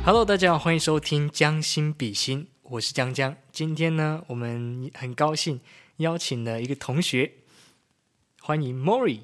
Hello， 大家好，欢迎收听将心比心，我是江江。今天呢，我们很高兴邀请了一个同学，欢迎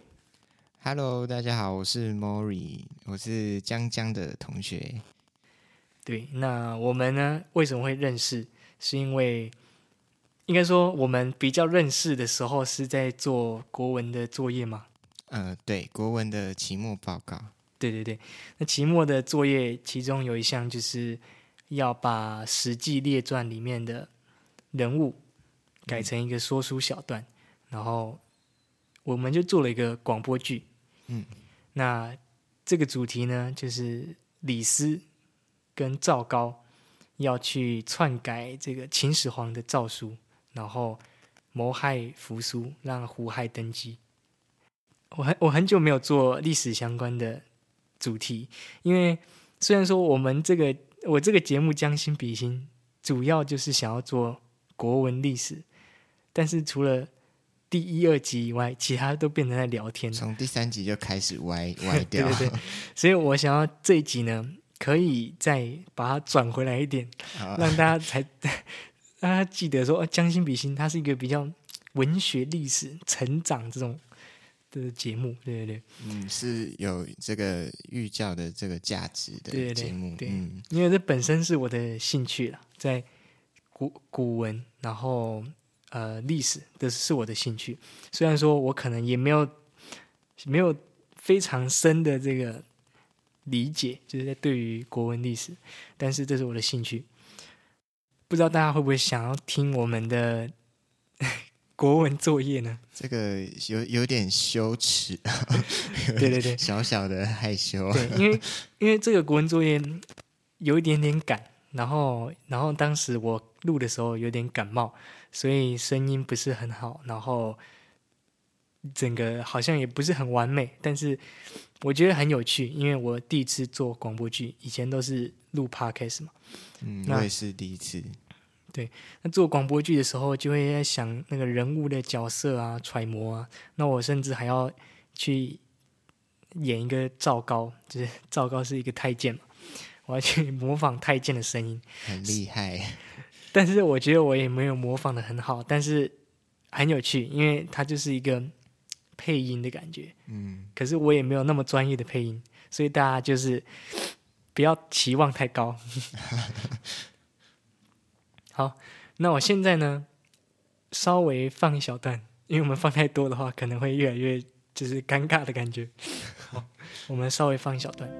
Mori。 Hello， 大家好，我是 Mori， 我是江江的同学。 对，那我们呢为什么会认识？是因为应该说我们比较认识的时候是在做国文的作业吗？ 对，国文的期末报告。 对，那期末的作业其中有一项就是要把《史记》列传里面的人物改成一个说书小段，然后我们就做了一个广播剧。那这个主题呢，就是李斯跟赵高要去篡改这个秦始皇的诏书，然后谋害扶苏，让胡亥登基。我很久没有做历史相关的主题，因为虽然说我这个节目将心比心，主要就是想要做国文历史，但是除了第1、2集以外，其他都变成在聊天。 从第3集就開始歪掉。 对，所以我想要这一集呢，可以再把它转回来一点，让大家让他记得说，将心比心，它是一个比较文学历史成长这种的节目，对， 是有这个寓教的这个价值的节目。 对，因为这本身是我的兴趣啦，在古文，然后历史这是我的兴趣。虽然说我可能也没有非常深的这个理解，就是在对于国文历史，但是这是我的兴趣。不知道大家会不会想要听我们的国文作业呢？ 这个有点羞耻。 对， 小小的害羞。 对，因为这个国文作业有一点点赶，然后当时我录的时候有点感冒，所以声音不是很好，然后整个好像也不是很完美，但是我觉得很有趣，因为我第一次做广播剧，以前都是录 podcast 嘛。 我也是第一次。 对，那做广播剧的时候，就会在想那个人物的角色啊、揣摩啊。那我甚至还要去演一个赵高，就是赵高是一个太监嘛，我要去模仿太监的声音， 很厉害。 但是我觉得我也没有模仿的很好，但是很有趣，因为它就是一个配音的感觉。可是我也没有那么专业的配音，所以大家就是不要期望太高。好，那我现在呢，稍微放一小段，因为我们放太多的话，可能会越来越就是尴尬的感觉。好，我们稍微放一小段。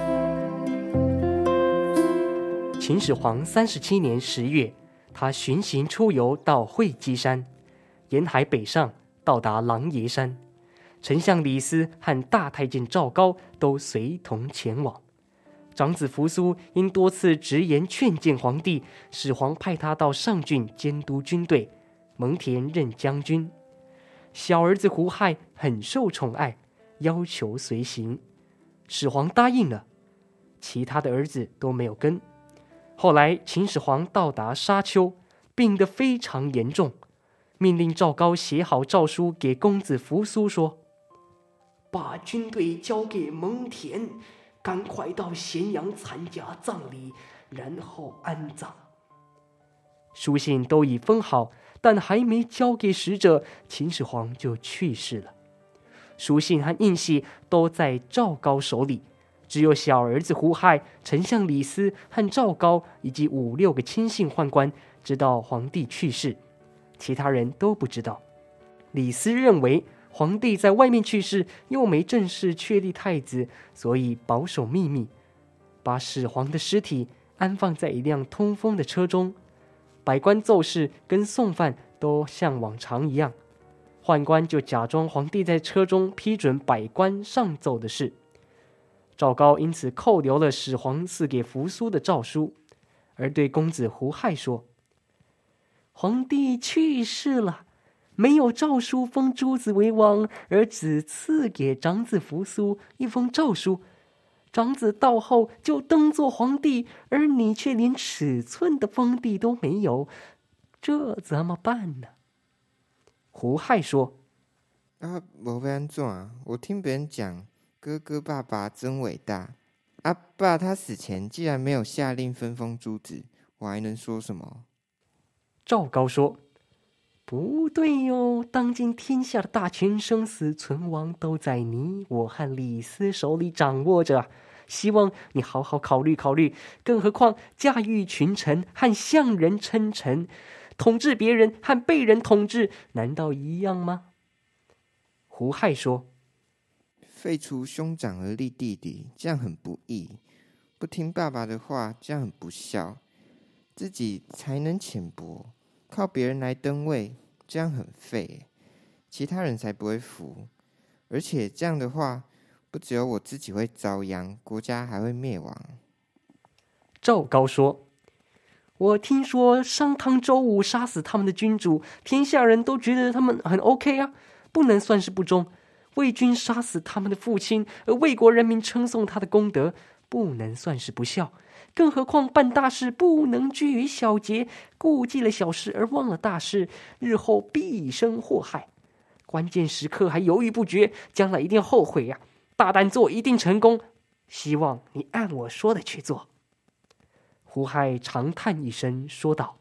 秦始皇37年10月，他巡行出游到会稽山，沿海北上，到达狼爷山。丞相李斯和大太监赵高都随同前往。长子扶苏因多次直言劝谏皇帝，始皇派他到上郡监督军队，蒙恬任将军。小儿子胡亥很受宠爱，要求随行，始皇答应了，其他的儿子都没有跟。后来秦始皇到达沙丘，病得非常严重，命令赵高写好诏书给公子扶苏说，把军队交给蒙恬，赶快到咸阳参加葬礼，然后安葬。书信都已封好，但还没交给使者，秦始皇就去世了。书信和印玺都在赵高手里，只有小儿子胡亥、丞相李斯和赵高以及5、6个亲信宦官知道皇帝去世，其他人都不知道。李斯认为皇帝在外面去世，又没正式确立太子，所以保守秘密，把始皇的尸体安放在一辆通风的车中，百官奏事跟送饭都像往常一样，宦官就假装皇帝在车中批准百官上奏的事。赵高因此扣留了始皇赐给扶苏的诏书，而对公子胡亥说，皇帝去世了，没有诏书封诸子为王，而只赐给长子扶苏一封诏书，长子到后就登做皇帝，而你却连尺寸的封地都没有，这怎么办呢？胡亥说， 没要怎，我听别人讲哥哥爸爸真伟大， 阿爸他死前既然没有下令分封诸子，我还能说什么？ 赵高说：“不对哟，当今天下的大权生死存亡都在你我和李斯手里掌握着，希望你好好考虑考虑。更何况驾驭群臣和向人称臣，统治别人和被人统治，难道一样吗？”胡亥说：“ 废除兄长而立弟弟，这样很不义；不听爸爸的话，这样很不孝。自己才能浅薄，靠别人来登位，这样很废，其他人才不会服。而且这样的话，不只有我自己会遭殃，国家还会灭亡。” 赵高说：“我听说商汤、周武杀死他们的君主，天下人都觉得他们很 OK 啊，不能算是不忠。魏军杀死他们的父亲，而魏国人民称颂他的功德，不能算是不孝。更何况办大事不能拘于小节，顾忌了小事而忘了大事，日后必生祸害。关键时刻还犹豫不决，将来一定要后悔呀！大胆做，一定成功。希望你按我说的去做。”胡亥长叹一声，说道：“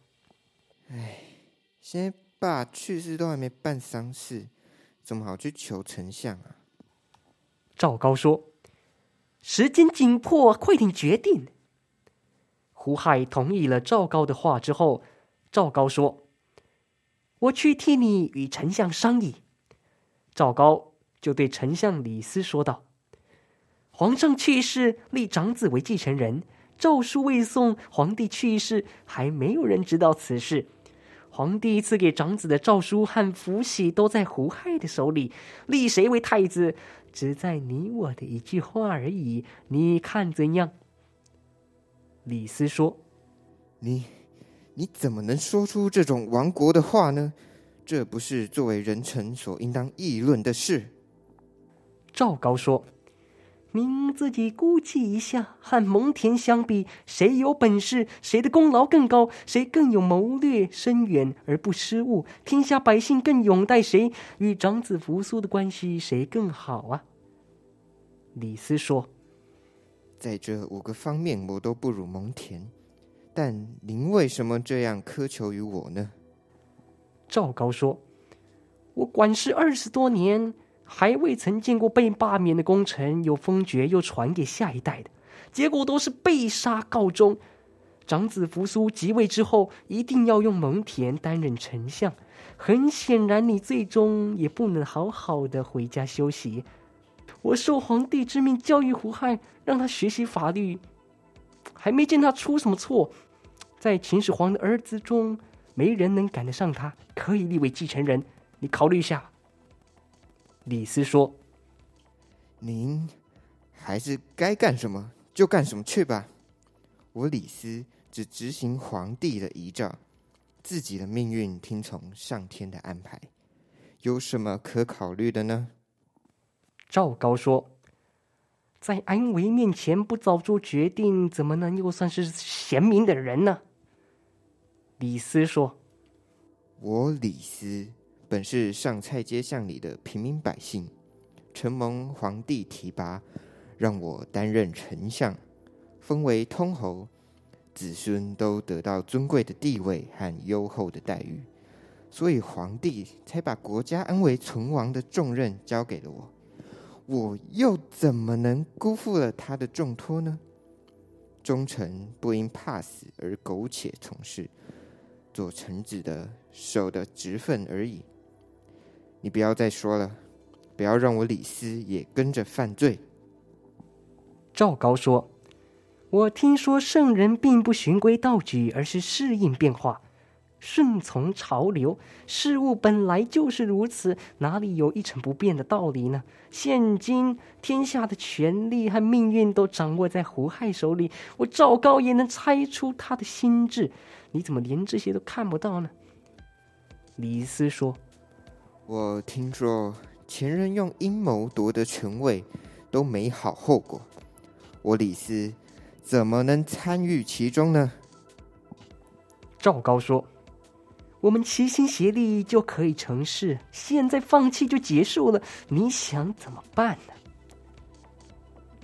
现在爸去世都还没办丧事，怎么好去求丞相啊？” 赵高说：“时间紧迫，快点决定。”胡亥同意了赵高的话之后，赵高说：“我去替你与丞相商议。”赵高就对丞相李斯说道：“皇上去世，立长子为继承人，诏书未送，皇帝去世，还没有人知道此事。皇帝赐给长子的诏书和符玺都在胡亥的手里，立谁为太子，只在你我的一句话而已，你看怎样？”李斯说：“ 你怎么能说出这种亡国的话呢？这不是作为人臣所应当议论的事。” 赵高说：“您自己估计一下，和蒙恬相比，谁有本事，谁的功劳更高，谁更有谋略深远而不失误，天下百姓更拥戴谁，与长子扶苏的关系谁更好啊？”李斯说：“ 在这5个方面我都不如蒙恬，但您为什么这样苛求于我呢？” 赵高说：“我管事20多年，还未曾见过被罢免的功臣有封爵又传给下一代的，结果都是被杀告终。长子扶苏即位之后，一定要用蒙恬担任丞相，很显然你最终也不能好好的回家休息。我受皇帝之命教育胡亥，让他学习法律，还没见他出什么错，在秦始皇的儿子中，没人能赶得上他，可以立为继承人，你考虑一下。”李斯说：“ 您还是该干什么就干什么去吧。我李斯只执行皇帝的遗诏，自己的命运听从上天的安排，有什么可考虑的呢？” 赵高说：“在安危面前不早做决定，怎么能又算是贤明的人呢？”李斯说：“ 我李斯本是上蔡街巷里的平民百姓，承蒙皇帝提拔，让我担任丞相，封为通侯，子孙都得到尊贵的地位和优厚的待遇，所以皇帝才把国家安危存亡的重任交给了我。我又怎么能辜负了他的重托呢？忠臣不因怕死而苟且从事，做臣子的守的职分而已。你不要再说了，不要让我李斯也跟着犯罪。” 赵高说：“我听说圣人并不循规蹈矩，而是适应变化，顺从潮流，事物本来就是如此，哪里有一成不变的道理呢？现今天下的权力和命运都掌握在胡亥手里，我赵高也能猜出他的心智，你怎么连这些都看不到呢？”李斯说：“ 我听说前人用阴谋夺得权位，都没好后果，我李斯怎么能参与其中呢？” 赵高说：“我们齐心协力就可以成事，现在放弃就结束了，你想怎么办呢？”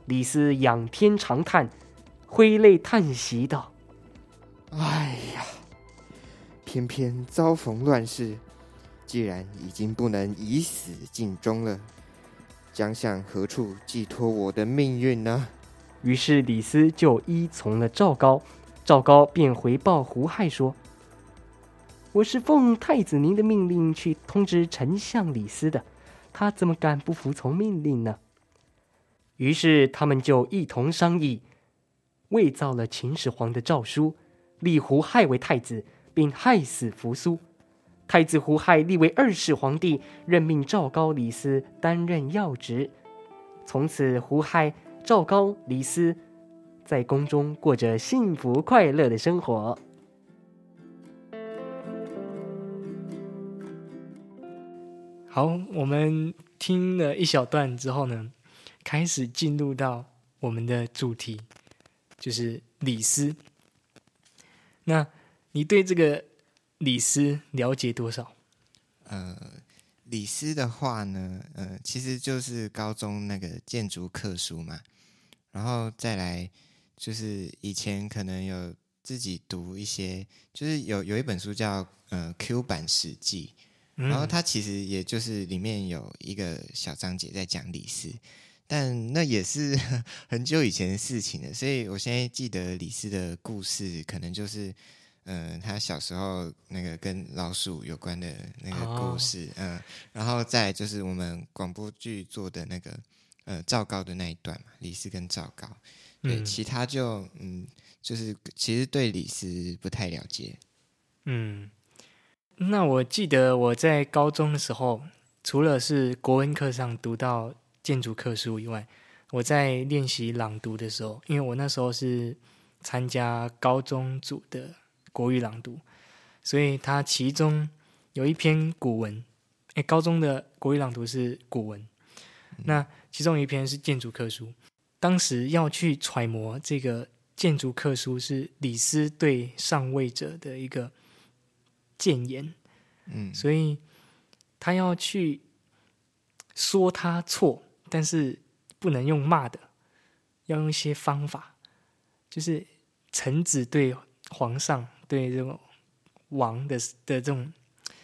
李斯仰天长叹，挥泪叹息道：“ 哎呀，偏偏遭逢乱世，既然已经不能以死尽终了，将向何处寄托我的命运呢？” 于是李斯就依从了赵高，赵高便回报胡亥说：“我是奉太子您的命令去通知丞相李斯的，他怎么敢不服从命令呢？”于是他们就一同商议，伪造了秦始皇的诏书，立胡亥为太子，并害死扶苏。太子胡亥立为2世皇帝，任命赵高、李斯担任要职。从此，胡亥、赵高、李斯在宫中过着幸福快乐的生活。 好，我们听了一小段之后呢，开始进入到我们的主题，就是李斯。那你对这个李斯了解多少？ 李斯的话呢，其实就是高中那个建筑课书嘛，然后再来就是以前可能有自己读一些，就是有一本书叫Q 版史记，然后它其实也就是里面有一个小章节在讲李斯，但那也是很久以前的事情了，所以我现在记得李斯的故事，可能就是他小时候那个跟老鼠有关的那个故事，然后再来就是我们广播剧做的那个赵高的那一段嘛，李斯跟赵高，对，其他就就是其实对李斯不太了解。 那我记得我在高中的时候，除了是国文课上读到建筑课书以外，我在练习朗读的时候，因为我那时候是参加高中组的国语朗读，所以它其中有一篇古文，高中的国语朗读是古文，那其中有一篇是建筑课书，当时要去揣摩这个建筑课书是李斯对上位者的一个谏言，所以他要去说他错，但是不能用骂的，要用一些方法，就是臣子对皇上对这种王的这种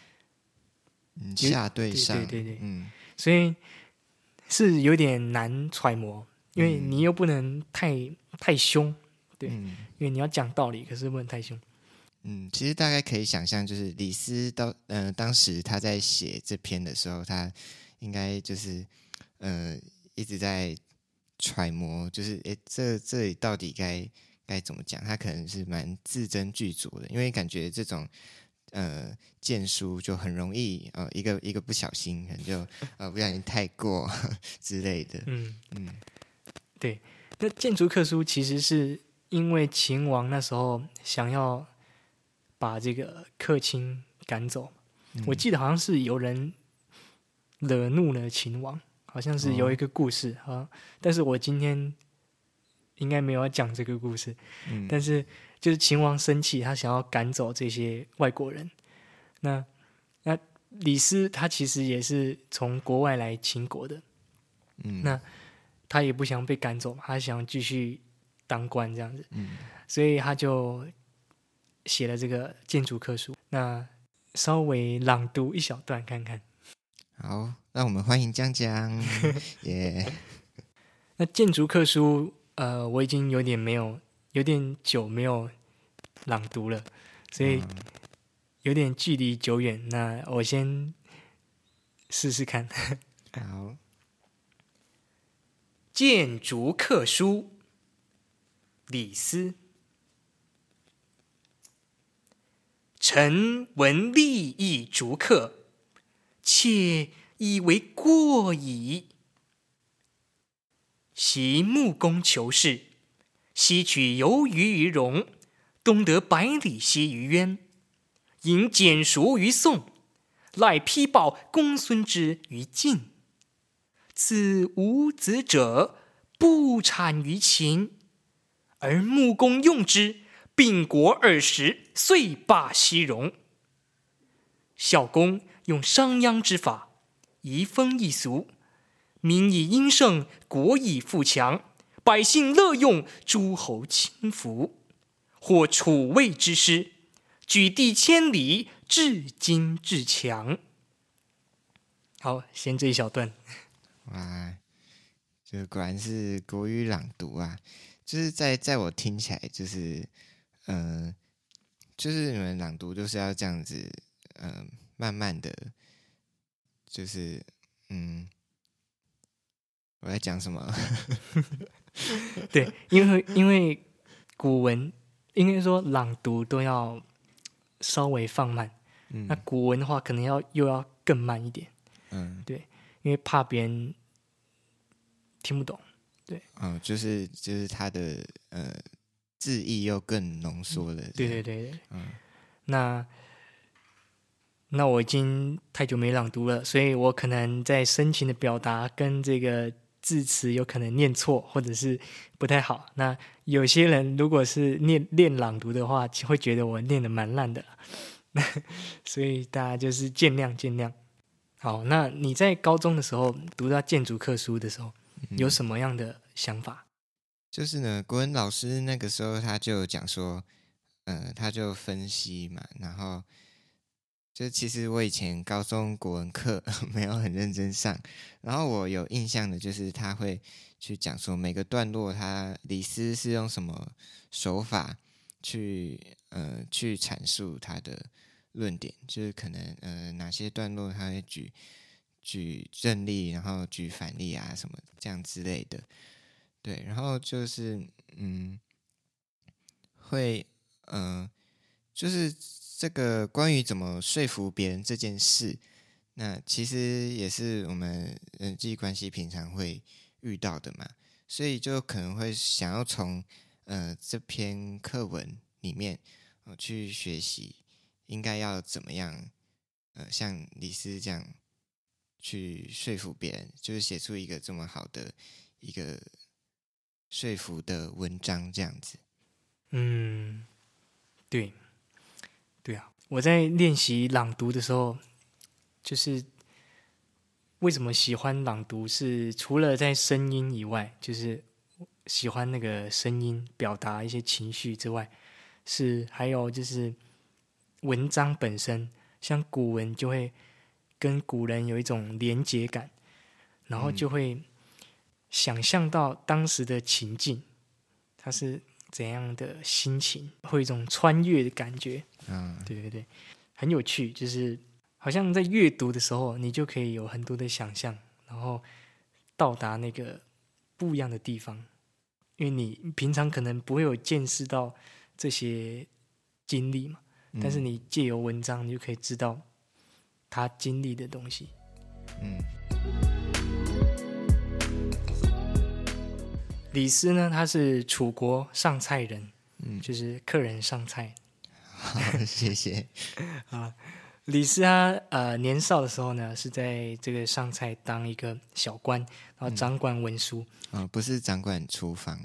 下对上， 对，所以是有点难揣摩，因为你又不能太凶，对，因为你要讲道理，可是不能太凶。 其实大概可以想象，就是李斯当时他在写这篇的时候，他应该就是一直在揣摩，就是这里到底该怎么讲？他可能是蛮字斟句酌的，因为感觉这种荐书就很容易一个不小心可能就不小心太过之类的。 对。那建筑课书其实是因为秦王那时候想要把这个客卿赶走，我记得好像是有人惹怒了秦王，好像是有一个故事但是我今天应该没有要讲这个故事，但是就是秦王生气，他想要赶走这些外国人。那李斯他其实也是从国外来秦国的，那他也不想被赶走嘛，他想继续当官这样子，所以他就写了这个建筑课书。那稍微朗读一小段看看。 好，让我们欢迎江江。耶那建筑课书我已经有点久没有朗读了，所以有点距离久远。那我先试试看。 好， 建筑课书，李斯。臣闻利益逐客，妾以为过矣。昔穆公求是，西取游鱼于戎，东得百里奚于渊，引简叔于宋，赖丕豹公孙之于晋。自无子者，不产于秦，而穆公用之，并国20，遂罢西戎。孝公用商鞅之法，移风易俗，民以殷盛，国以富强， 百姓乐用，诸侯轻服。或楚魏之师，举地千里，至今至强。好，先这一小段。 哇，就果然是国语朗读啊！就是在我听起来，就是就是你们朗读就是要这样子，慢慢的，就是我在讲什么？ 对，因为古文应该说朗读都要稍微放慢，那古文的话可能又要更慢一点。对，因为怕别人听不懂。对， 就是他的字义又更浓缩了。 对，那我已经太久没朗读了，所以我可能在深情的表达跟这个字词有可能念错，或者是不太好。那有些人如果是练朗读的话，会觉得我念得蛮烂的，所以大家就是见谅。好，那你在高中的时候读到建筑课书的时候，有什么样的想法？ 就是呢，国文老师那个时候他就讲说，他就分析嘛，然后就其实我以前高中国文课没有很认真上，然后我有印象的就是他会去讲说每个段落李斯是用什么手法去阐述他的论点，就是可能哪些段落他会举正例，然后举反例啊什么这样之类的。对，然后就是会就是这个关于怎么说服别人这件事，那其实也是我们人际关系平常会遇到的嘛，所以就可能会想要从这篇课文里面去学习应该要怎么样像李斯这样去说服别人，就是写出一个这么好的一个说服的文章这样子。 对啊，我在练习朗读的时候，就是为什么喜欢朗读，是除了在声音以外，就是喜欢那个声音表达一些情绪之外，还有就是文章本身，像古文就会跟古人有一种连结感，然后就会想象到当时的情境，它是怎样的心情，会有一种穿越的感觉。对，很有趣，就是好像在阅读的时候，你就可以有很多的想象，然后到达那个不一样的地方，因为你平常可能不会有见识到这些经历嘛，但是你借由文章，你就可以知道他经历的东西。李斯呢，他是楚国上蔡人，就是客人上菜。 好，谢谢。 李斯他年少的时候呢，是在这个上蔡当一个小官，然后掌管文书。 不是掌管厨房。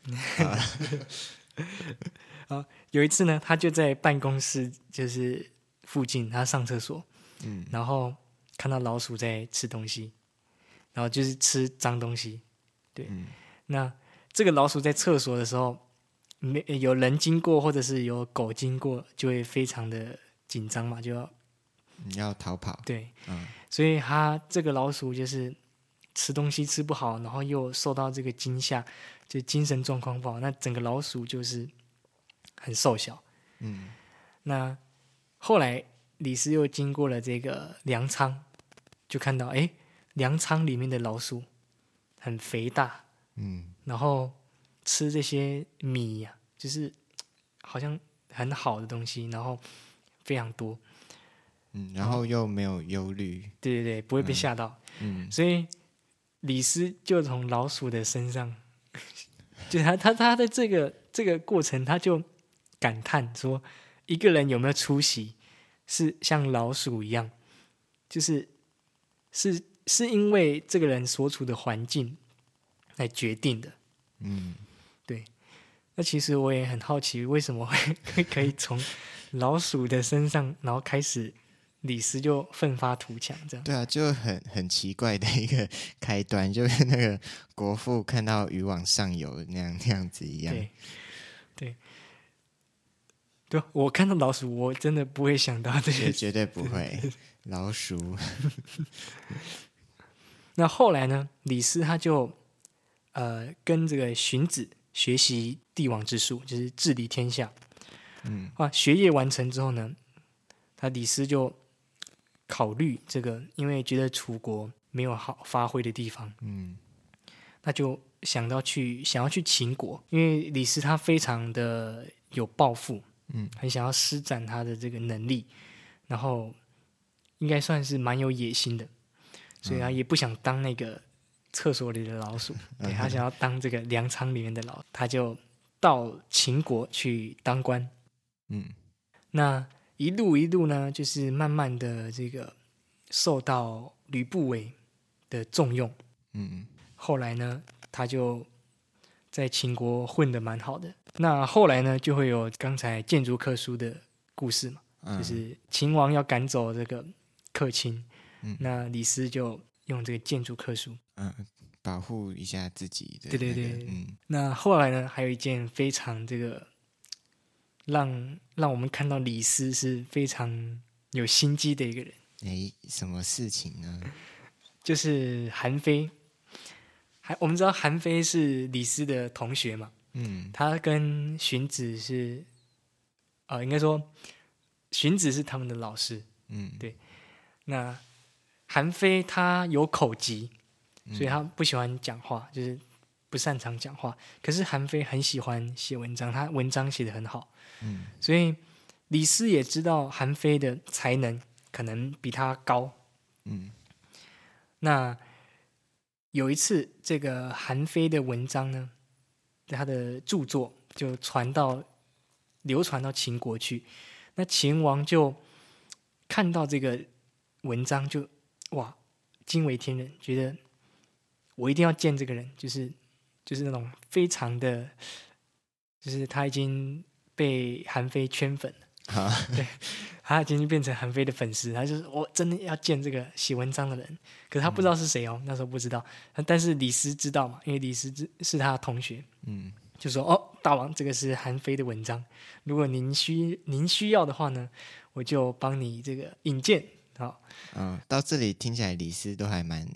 有一次呢，他就在办公室就是附近，他上厕所，然后看到老鼠在吃东西，然后就是吃脏东西。对，那这个老鼠在厕所的时候，有人经过或者是有狗经过，就会非常的紧张嘛，就要逃跑。 对，所以他这个老鼠就是吃东西吃不好，然后又受到这个惊吓，就精神状况不好，那整个老鼠就是很瘦小。那后来李斯又经过了这个粮仓，就看到粮仓里面的老鼠很肥大，然后吃这些米呀，就是好像很好的东西，然后非常多， 然后又没有忧虑， 对，不会被吓到，所以李斯就从老鼠的身上，就他的这个过程，他就感叹说，一个人有没有出息，是像老鼠一样，就是是因为这个人所处的环境来决定的。对。那其实我也很好奇，为什么会可以从老鼠的身上，然后开始李斯就奋发图强，这样。 对啊，就很奇怪的一个开端，就跟那个国父看到渔网上游那样子一样。 对，我看到老鼠，我真的不会想到这些， 绝对不会。老鼠。 那后来呢，李斯他就跟这个荀子学习帝王之术，就是治理天下。学业完成之后呢，李斯就考虑这个，因为觉得楚国没有好发挥的地方，那就想要去秦国，因为李斯他非常的有抱负，很想要施展他的这个能力，然后应该算是蛮有野心的，所以他也不想当那个厕所里的老鼠，对，他想要当这个粮仓里面的老鼠，他就到秦国去当官。那一路呢，就是慢慢的这个受到吕不韦的重用。后来呢，他就在秦国混得蛮好的。那后来呢，就会有刚才谏逐客书的故事嘛，就是秦王要赶走这个客卿，那李斯就用这个谏逐客书， 保护一下自己的、 对，那后来呢，还有一件非常这个让我们看到李斯是非常有心机的一个人。 什么事情呢？就是韩非。我们知道韩非是李斯的同学嘛，他跟荀子是，应该说荀子是他们的老师，对。那韩非他有口疾，所以他不喜欢讲话，就是不擅长讲话。可是韩非很喜欢写文章，他文章写得很好，所以李斯也知道韩非的才能可能比他高，那有一次，这个韩非的文章呢，他的著作就流传到秦国去。那秦王就看到这个文章就，哇，惊为天人，觉得我一定要见这个人，就是那种非常的，就是他已经被韩非圈粉了。对，他已经变成韩非的粉丝，他就是我真的要见这个写文章的人，可是他不知道是谁哦，那时候不知道，但是李斯知道嘛，因为李斯是他的同学，就说大王，这个是韩非的文章，如果您需要的话呢，我就帮你这个引荐。好， 到这里听起来李斯都还蛮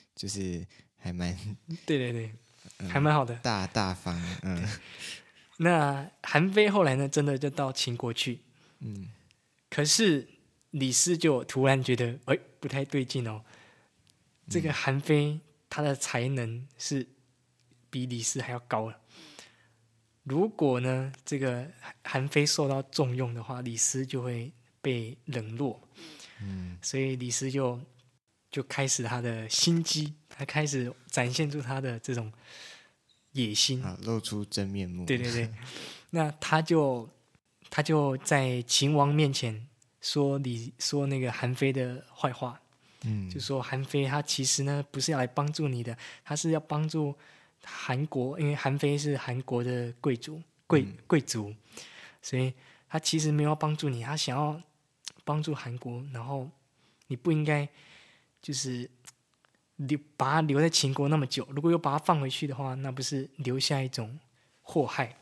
对，还蛮好的， 大方， 那韩非后来呢，真的就到秦国去。可是李斯就突然觉得，不太对劲哦。这个韩非他的才能是比李斯还要高了。如果呢，这个韩非受到重用的话，李斯就会被冷落。所以李斯就开始他的心机，他开始展现出他的这种野心， 露出真面目。 对，那他就在秦王面前说那个韩非的坏话，就说韩非他其实呢不是要来帮助你的，他是要帮助韩国，因为韩非是韩国的贵族，所以他其实没有要帮助你，他想要帮助韩国，然后你不应该就是把他留在秦国那么久，如果又把他放回去的话，那不是留下一种祸害。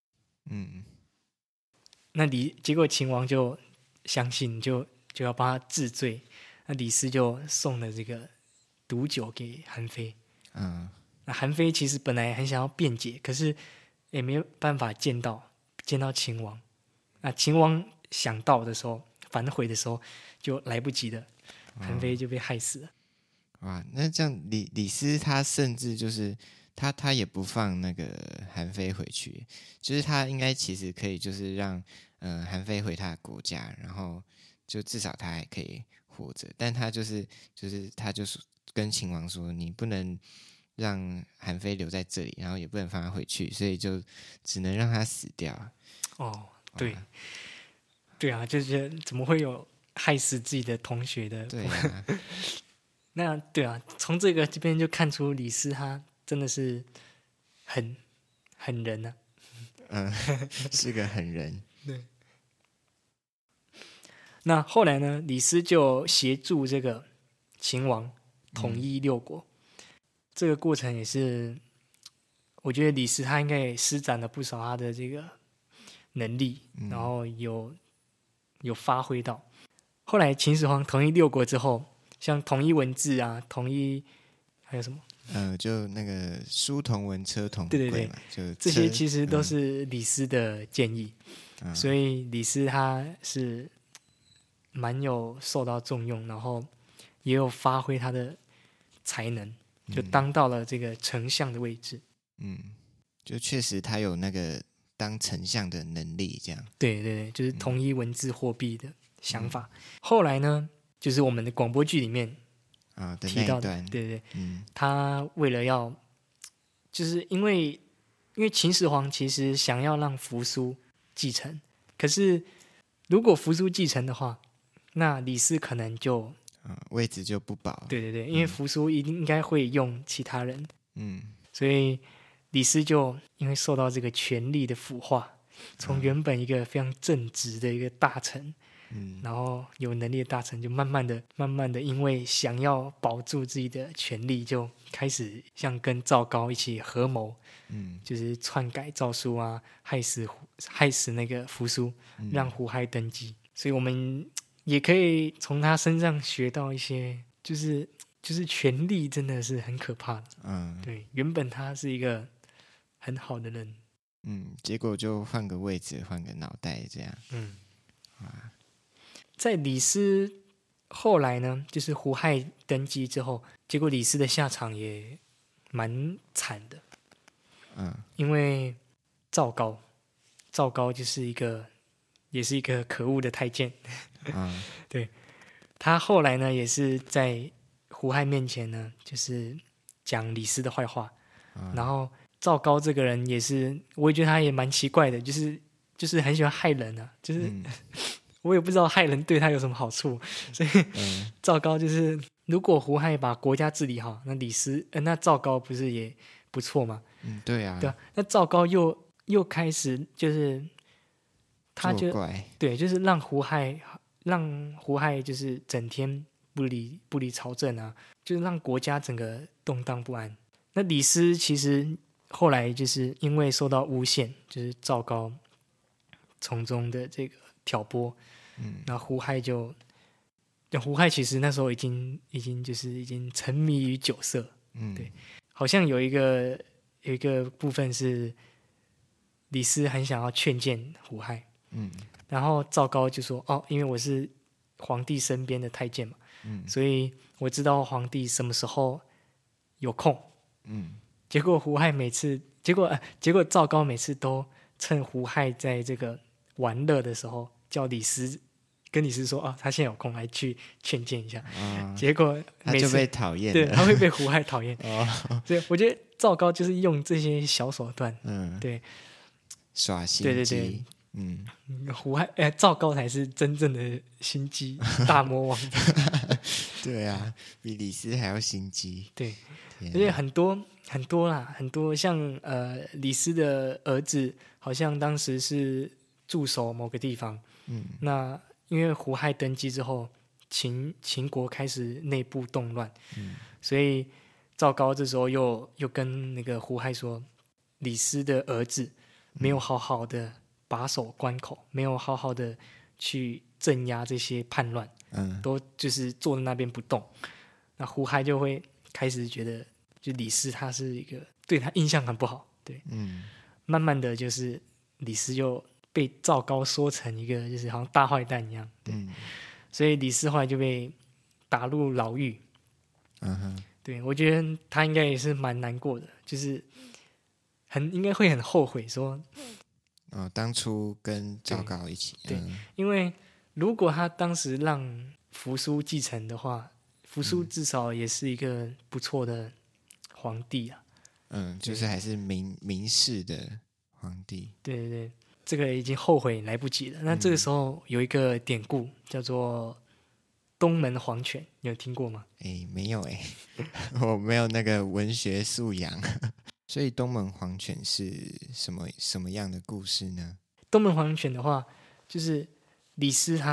那结果秦王就相信，就要帮他治罪。那李斯就送了这个毒酒给韩非。那韩非其实本来很想要辩解，可是也没有办法见到秦王。那秦王想到的时候，反悔的时候就来不及了，韩非就被害死了。 哇，那这样李斯他甚至就是他也不放那个韩非回去，就是他应该其实可以就是让韩非回他的国家，然后就至少他还可以活着，但他就是跟秦王说，你不能让韩非留在这里，然后也不能放他回去，所以就只能让他死掉。 对啊，就觉得怎么会有害死自己的同学的？ 对啊。 那对啊，从这边就看出李斯他真的是狠人啊。 是个狠人。 对。 那后来呢，李斯就协助这个秦王统一六国，这个过程也是，我觉得李斯他应该也施展了不少他的这个能力，然后有发挥到。后来秦始皇统一六国之后，像统一文字啊，统一还有什么？ 就那个书同文，车同对对对轨嘛，就这些其实都是李斯的建议，所以李斯他是蛮有受到重用，然后也有发挥他的才能，就当到了这个丞相的位置。 就确实他有那个当丞相的能力，这样。 对对对，就是统一文字货币的想法。后来呢，就是我们的广播剧里面提到的，对对对，他为了要，就是因为秦始皇其实想要让扶苏继承，可是如果扶苏继承的话，那李斯可能就位置就不保。 对对对，因为扶苏应该会用其他人，所以李斯就因为受到这个权力的腐化，从原本一个非常正直的一个大臣。然后有能力的大臣就慢慢的，因为想要保住自己的权力，就开始像跟赵高一起合谋，就是篡改诏书啊，害死那个扶苏，让胡亥登基。所以我们也可以从他身上学到一些，就是权力真的是很可怕的。对，原本他是一个很好的人， 结果就换个位置，换个脑袋这样。 在李斯后来呢，就是胡亥登基之后，结果李斯的下场也蛮惨的。因为赵高就是也是一个可恶的太监。对，他后来呢也是在胡亥面前呢，就是讲李斯的坏话。然后赵高这个人也是，我也觉得他也蛮奇怪的，就是很喜欢害人啊，就是我也不知道害人对他有什么好处，所以赵高就是如果胡亥把国家治理好，那赵高不是也不错吗？ 对啊， 那赵高又开始就是他就对，就是让胡亥就是整天不理朝政啊，就是让国家整个动荡不安。那李斯其实后来就是因为受到诬陷，就是赵高从中的这个挑拨，然后胡亥其实那时候已经沉迷于酒色，对，好像有一个部分是李斯很想要劝谏胡亥，然后赵高就说因为我是皇帝身边的太监嘛，所以我知道皇帝什么时候有空，结果赵高每次都趁胡亥在这个玩乐的时候，跟李斯说他现在有空来去劝谏一下，结果他就被讨厌了， 对，他会被胡亥讨厌。所以我觉得赵高就是用这些小手段，对， 耍心机， 赵高才是真正的心机大魔王。 对啊，比李斯还要心机。 对，而且很多啦，很多像李斯的儿子，好像当时是驻守某个地方，那因为胡亥登基之后，秦国开始内部动乱，所以赵高这时候又跟那个胡亥说，李斯的儿子没有好好的把守关口，没有好好的去镇压这些叛乱，都就是坐在那边不动，那胡亥就会开始觉得，就李斯他是一个对他印象很不好，对，慢慢的就是李斯又被赵高说成一个就是好像大坏蛋一样，对，所以李斯后来就被打入牢狱。对，我觉得他应该也是蛮难过的，就是应该会很后悔说， 当初跟赵高一起， 对，因为如果他当时让扶苏继承的话，扶苏至少也是一个不错的皇帝啊。 就是还是明士的皇帝。 对对对，这个已经后悔来不及了。那这个时候有一个典故叫做东门黄犬，你有听过吗？ 没有我没有那个文学素养。所以东门黄犬是什么样的故事呢？ 东门黄犬的话，就是李斯他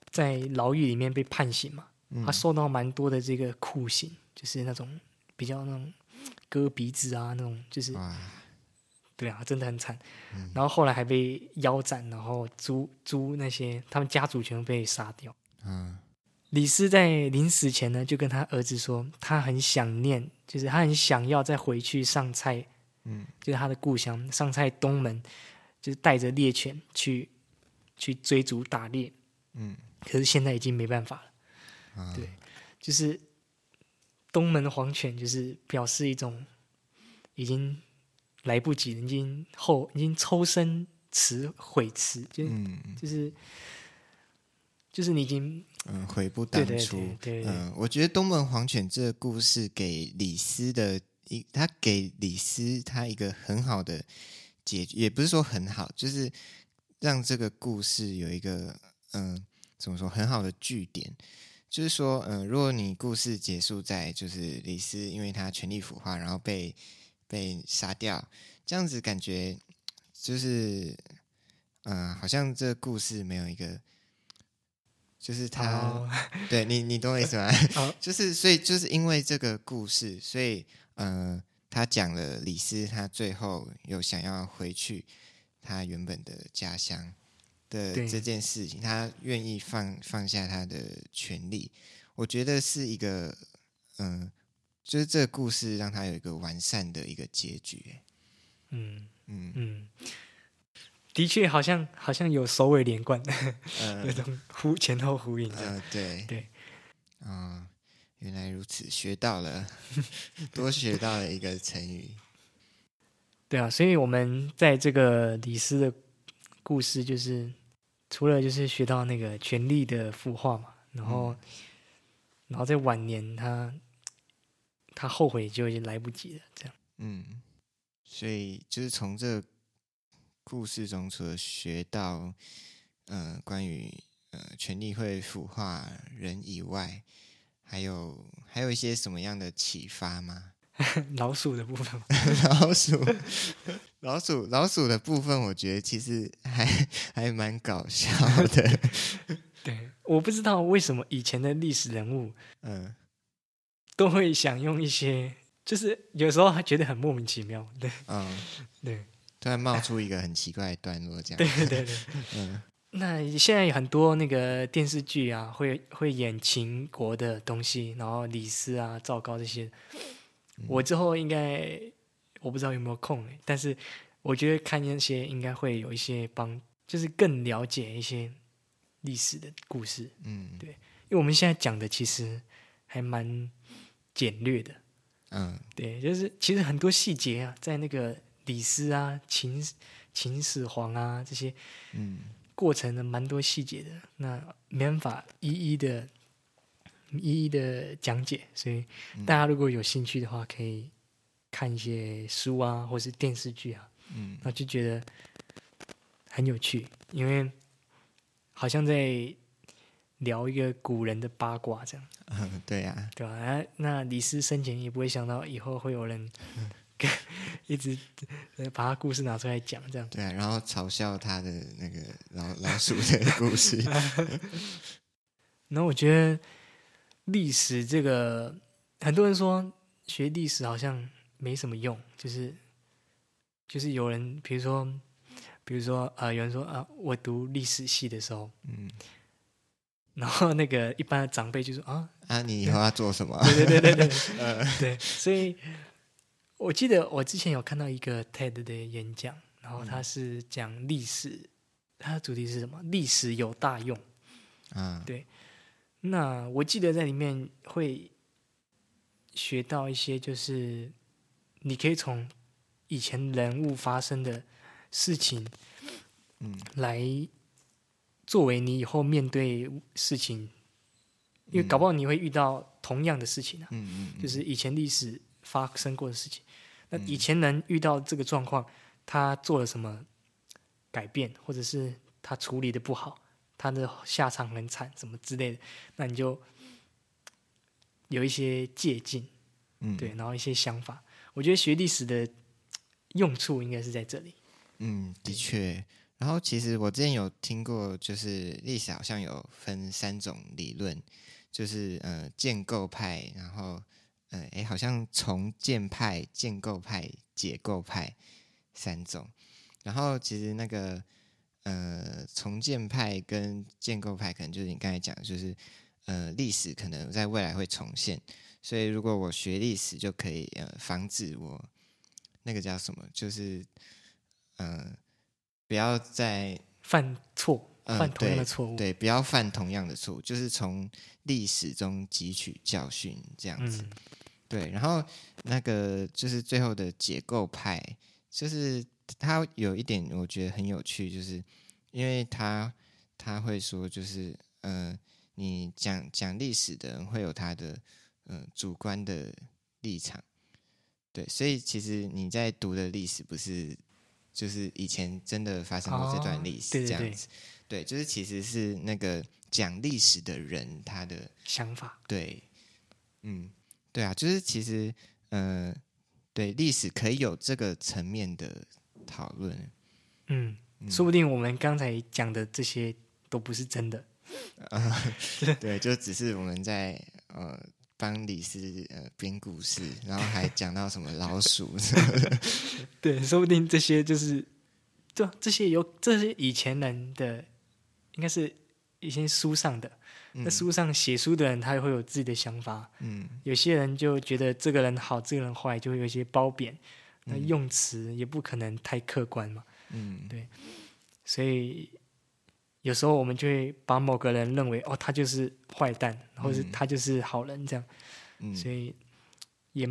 在牢狱里面被判刑嘛，他受到蛮多的这个酷刑，就是那种比较那种割鼻子啊那种，就是对啊，真的很惨。然后后来还被腰斩，然后猪那些他们家族全部被杀掉。李斯在临死前呢，就跟他儿子说，他很想念，就是他很想要再回去上蔡，就是他的故乡上蔡东门，就是带着猎犬去追逐打猎。可是现在已经没办法了。对，就是东门黄犬，就是表示一种已经来不及了，已经抽身悔辞，就是你已经悔不当初。 对， 我觉得东门黄犬这个故事给李斯他给李斯他一个很好的结局，也不是说很好，就是让这个故事有一个怎么说很好的句点。就是说如果你故事结束在就是李斯因为他权力腐化然后被杀掉，这样子感觉就是好像这个故事没有一个就是他对你懂我意思吗？就是所以就是因为这个故事，所以他讲了李斯他最后有想要回去他原本的家乡的这件事情，他愿意放下他的权利，我觉得是一个就是这个故事让他有一个完善的一个结局。 的确好像有首尾连贯的那种前后呼应。 对原来如此，学到了多学到了一个成语。 对啊，所以我们在这个李斯的故事，就是除了就是学到那个权力的腐化嘛，然后在晚年他后悔就已经来不及了，这样。 所以就是从这个故事中，除了学到关于权力会腐化人以外，还有一些什么样的启发吗？ 老鼠的部分老鼠的部分，我觉得其实还蛮搞笑的。 对，我不知道为什么以前的历史人物，都会想用一些，就是有时候还觉得很莫名其妙。对，对， 突然冒出一个很奇怪的段落，这样。 对。那现在有很多那个电视剧啊，会演秦国的东西，然后李斯啊、赵高这些。我之后应该我不知道有没有空，但是我觉得看那些应该会有一些就是更了解一些历史的故事。对，因为我们现在讲的其实还蛮简略的。对，就是其实很多细节啊，在那个李斯啊、秦始皇啊这些过程的蛮多细节的，那没办法一一的讲解，所以大家如果有兴趣的话，可以看一些书啊，或是电视剧啊，那就觉得很有趣，因为好像在聊一个古人的八卦这样。 对啊， 对吧？那李斯生前也不会想到以后会有人一直把他故事拿出来讲，这样。 对啊，然后嘲笑他的那个老鼠的故事。 然后我觉得历史这个，很多人说学历史好像没什么用，就是有人，比如说有人说我读历史系的时候，然后那个一般的长辈就说你以后要做什么？ 对，对，所以我记得我之前有看到一个 TED 的演讲，然后他是讲历史，他的主题是什么？历史有大用。对。那我记得在里面会学到一些，就是你可以从以前人物发生的事情，来作为你以后面对事情，因为搞不好你会遇到同样的事情啊，就是以前历史发生过的事情。那以前人遇到这个状况，他做了什么改变，或者是他处理的不好，他的下场很惨什么之类的，那你就有一些借鉴，对，然后一些想法。我觉得学历史的用处应该是在这里。 的确， 然后其实我之前有听过，就是历史好像有分3种理论，就是建构派，然后好像重建派、建构派、解构派3种。然后其实那个重建派跟建构派，可能就是你刚才讲的，就是历史可能在未来会重现，所以如果我学历史就可以防止我那个叫什么，就是不要再犯同样的错误， 对，不要犯同样的错误，就是从历史中汲取教训这样子。对，然后那个就是最后的解构派，就是他有一点我觉得很有趣，就是因为他会说，就是你讲历史的人会有他的主观的立场，对，所以其实你在读的历史不是就是以前真的发生过这段历史这样子，对，就是其实是那个讲历史的人他的想法， 对，对啊，就是其实对，历史可以有这个层面的讨论， 说不定我们刚才讲的这些都不是真的， 对，就只是我们在帮李斯编故事，然后还讲到什么老鼠什么的， 对，说不定这些就是这些以前人的，应该是以前书上的。那书上写书的人，他会有自己的想法。有些人就觉得这个人好，这个人坏，就会有一些褒贬。那用词也不可能太客观嘛。对。所以有时候我们就会把某个人认为他就是坏蛋，或是他就是好人这样。所以也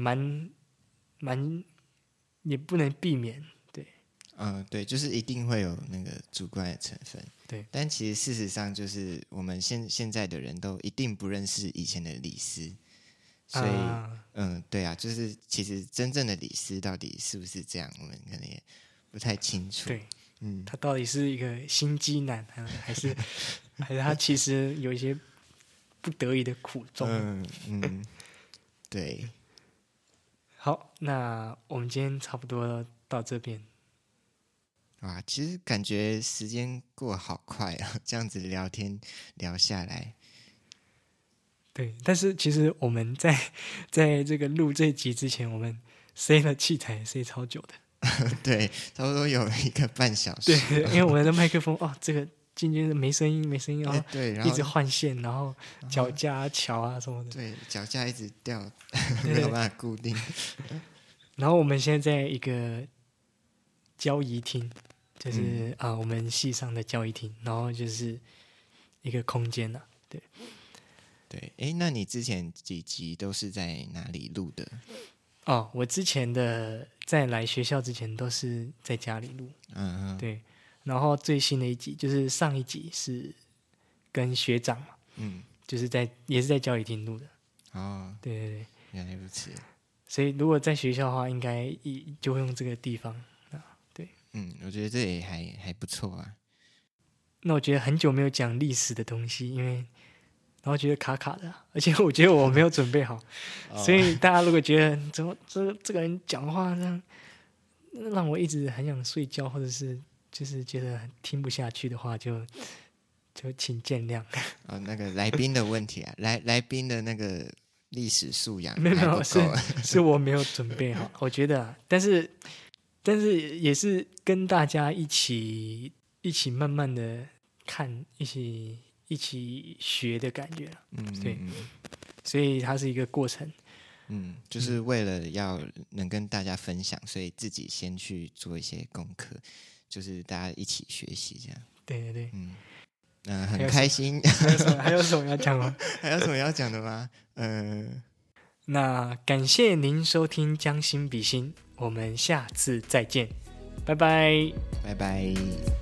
也不能避免。 对，就是一定会有那个主观的成分。 对， 但其实事实上，就是我们现在的人都一定不认识以前的李斯，所以对啊，就是其实真正的李斯到底是不是这样，我们可能也不太清楚。 对，他到底是一个心机男，还是他其实有一些不得已的苦衷？ 对。 好，那我们今天差不多到这边。 哇，其实感觉时间过好快啊，这样子聊天聊下来。 对，但是其实我们在这个录这一集之前，我们塞了器材塞超久的。 对，差不多有1个半小时。 对，因为我们的麦克风这个进去没声音， 对，然后一直换线，然后脚架桥啊什么的。 对，脚架一直掉，没有办法固定。 然后我们现在在一个交谊厅，就是我们系上的交谊厅，然后就是一个空间啊。 对，那你之前几集都是在哪里录的？ 我之前在来学校之前都是在家里录。对。然后最新的一集就是上一集是跟学长嘛，就是也是在交谊厅录的。对， 原来如此。 所以如果在学校的话，应该就会用这个地方。对， 我觉得这也还不错啊。 那我觉得很久没有讲历史的东西，因为然后觉得卡卡的，而且我觉得我没有准备好，所以大家如果觉得这个人讲话这样让我一直很想睡觉，或者是就是觉得听不下去的话，就请见谅。 那个来宾的问题啊，来宾的那个历史素养没有是我没有准备好，我觉得但是也是跟大家一起慢慢的看，一起学的感觉。对，所以它是一个过程。 就是为了要能跟大家分享，所以自己先去做一些功课，就是大家一起学习这样。 对， 很开心。 还有什么要讲吗？ 还有什么要讲的吗？ 那感谢您收听将心比心，我们下次再见，拜拜。 拜拜。